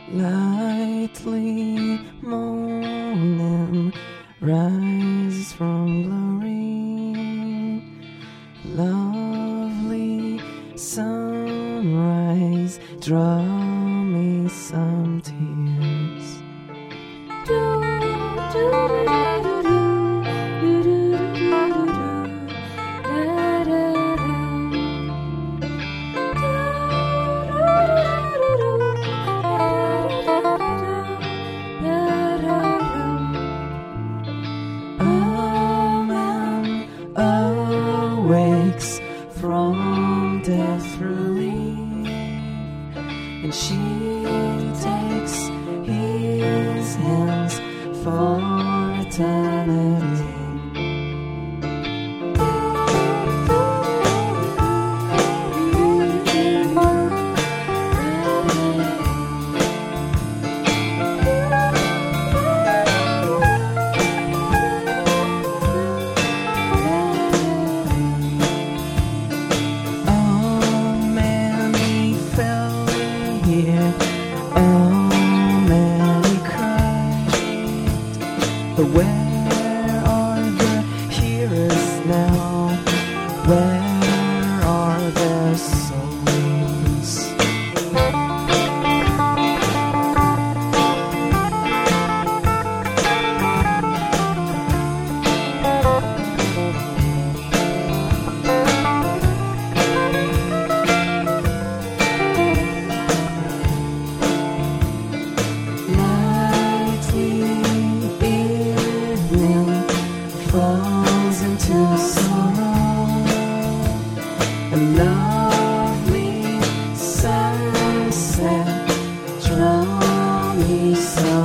Lightly morning rises from glory. Lovely sunrise, draw me some tears. Awakes from death relief, and she takes his hands for eternity. But where are the heroes now? Where are their souls? Falls into sorrow, a lovely sunset, draw me some